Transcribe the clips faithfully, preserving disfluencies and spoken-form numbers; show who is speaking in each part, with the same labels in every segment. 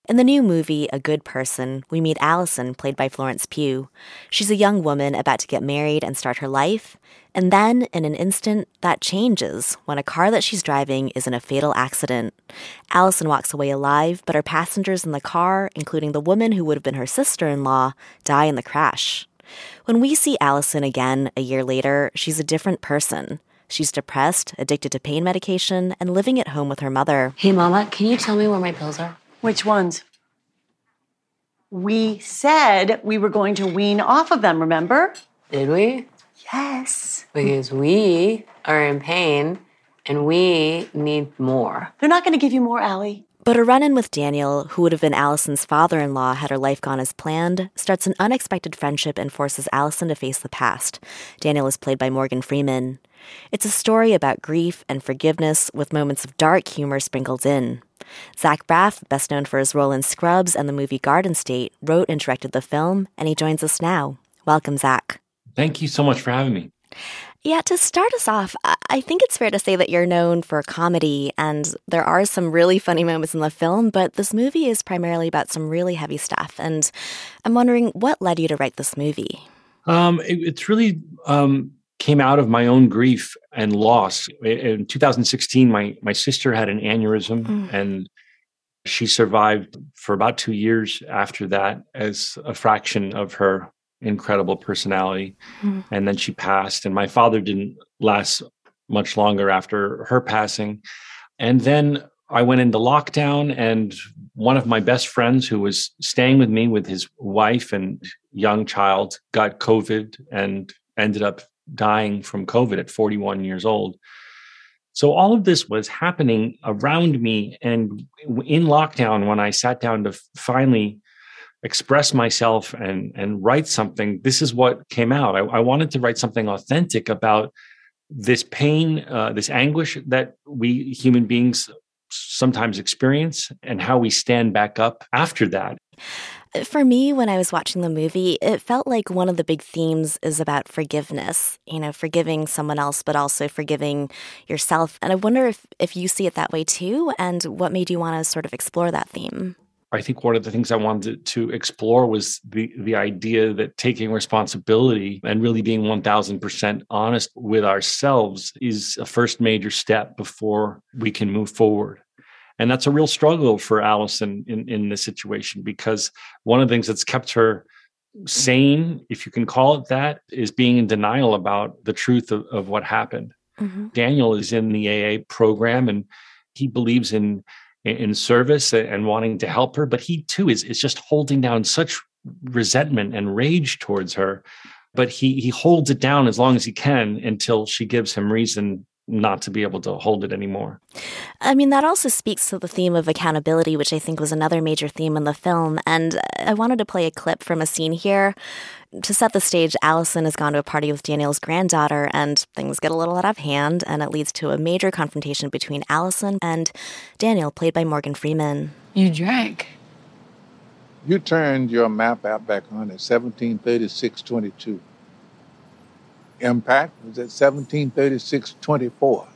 Speaker 1: In the new movie, A Good Person, we meet Allison, played by Florence Pugh. She's a young woman about to get married and start her life, and then, in an instant, that changes when a car that she's driving is in a fatal accident. Allison walks away alive, but her passengers in the car, including the woman who would have been her sister-in-law, die in the crash. When we see Allison again a year later, she's a different person. She's depressed, addicted to pain medication, and living at home with her mother.
Speaker 2: Hey, Mama, can you tell me where my pills are?
Speaker 3: Which ones? We said we were going to wean off of them, remember?
Speaker 2: Did we?
Speaker 3: Yes.
Speaker 2: Because we are in pain and we need more.
Speaker 3: They're not going to give you more, Allie.
Speaker 1: But a run-in with Daniel, who would have been Allison's father-in-law had her life gone as planned, starts an unexpected friendship and forces Allison to face the past. Daniel is played by Morgan Freeman. It's a story about grief and forgiveness with moments of dark humor sprinkled in. Zach Braff, best known for his role in Scrubs and the movie Garden State, wrote and directed the film, and he joins us now. Welcome, Zach.
Speaker 4: Thank you so much for having me.
Speaker 1: Yeah, to start us off, I think it's fair to say that you're known for comedy, and there are some really funny moments in the film, but this movie is primarily about some really heavy stuff, and I'm wondering, what led you to write this movie?
Speaker 4: Um, it, it's really um, came out of my own grief and loss. In two thousand sixteen, my, my sister had an aneurysm, mm. and she survived for about two years after that as a fraction of her incredible personality. Mm. And then she passed, and my father didn't last much longer after her passing. And then I went into lockdown, and one of my best friends who was staying with me with his wife and young child got COVID and ended up dying from COVID at forty-one years old. So all of this was happening around me. And in lockdown, when I sat down to finally express myself and, and write something, this is what came out. I, I wanted to write something authentic about this pain, uh, this anguish that we human beings sometimes experience, and how we stand back up after that.
Speaker 1: For me, when I was watching the movie, it felt like one of the big themes is about forgiveness, you know, forgiving someone else, but also forgiving yourself. And I wonder if, if you see it that way too, and what made you want to sort of explore that theme?
Speaker 4: I think one of the things I wanted to explore was the, the idea that taking responsibility and really being one thousand percent honest with ourselves is a first major step before we can move forward. And that's a real struggle for Allison in, in this situation, because one of the things that's kept her sane, if you can call it that, is being in denial about the truth of, of what happened. Mm-hmm. Daniel is in the A A program, and he believes in in service and wanting to help her, but he too is, is just holding down such resentment and rage towards her. But he he holds it down as long as he can until she gives him reason not to be able to hold it anymore.
Speaker 1: I mean, that also speaks to the theme of accountability, which I think was another major theme in the film. And I wanted to play a clip from a scene here. To set the stage, Allison has gone to a party with Daniel's granddaughter, and things get a little out of hand, and it leads to a major confrontation between Allison and Daniel, played by Morgan Freeman.
Speaker 2: You drank.
Speaker 5: You turned your map app back on at seventeen thirty-six twenty-two. Impact was at seventeen thirty-six twenty-four.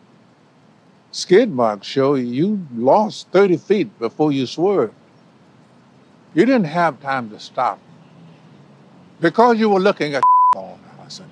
Speaker 5: Skid marks show you lost thirty feet before you swerved. You didn't have time to stop because you were looking at on Allison.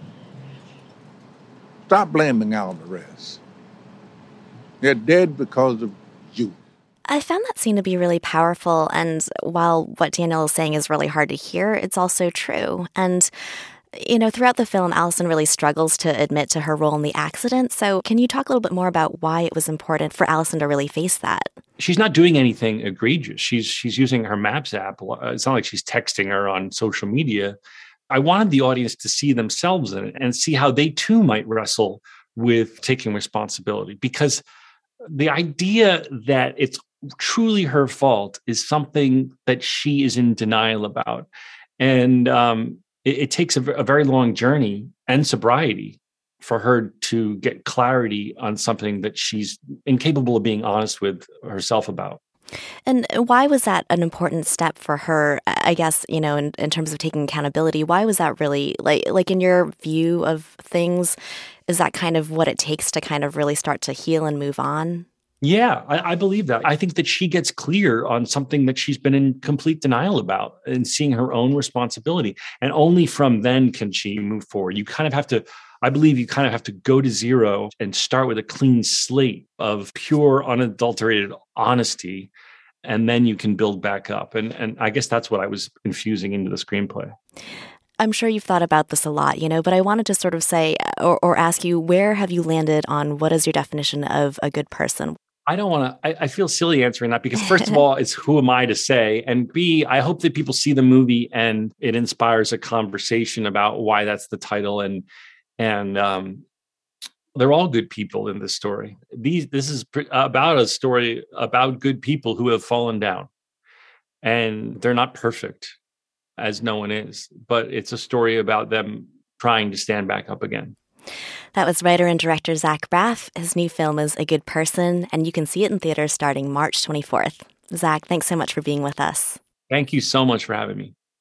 Speaker 5: Stop blaming all the rest. They're dead because of you.
Speaker 1: I found that scene to be really powerful, and while what Daniel is saying is really hard to hear, it's also true. And you know, throughout the film, Allison really struggles to admit to her role in the accident. So can you talk a little bit more about why it was important for Allison to really face that?
Speaker 4: She's not doing anything egregious. She's she's using her Maps app. It's not like she's texting her on social media. I wanted the audience to see themselves in it and see how they too might wrestle with taking responsibility. Because the idea that it's truly her fault is something that she is in denial about. And um It, it takes a, a very long journey and sobriety for her to get clarity on something that she's incapable of being honest with herself about.
Speaker 1: And why was that an important step for her, I guess, you know, in, in terms of taking accountability? Why was that really, like, like in your view of things, is that kind of what it takes to kind of really start to heal and move on?
Speaker 4: Yeah, I, I believe that. I think that she gets clear on something that she's been in complete denial about and seeing her own responsibility. And only from then can she move forward. You kind of have to, I believe you kind of have to go to zero and start with a clean slate of pure, unadulterated honesty. And then you can build back up. And, and I guess that's what I was infusing into the screenplay.
Speaker 1: I'm sure you've thought about this a lot, you know, but I wanted to sort of say or, or ask you, where have you landed on what is your definition of a good person?
Speaker 4: I don't want to, I, I feel silly answering that because first of all, it's who am I to say? And B, I hope that people see the movie and it inspires a conversation about why that's the title. And, and, um, they're all good people in this story. These, this is about a story about good people who have fallen down, and they're not perfect, as no one is, but it's a story about them trying to stand back up again.
Speaker 1: That was writer and director Zach Braff. His new film is A Good Person, and you can see it in theaters starting March twenty-fourth. Zach, thanks so much for being with us.
Speaker 4: Thank you so much for having me.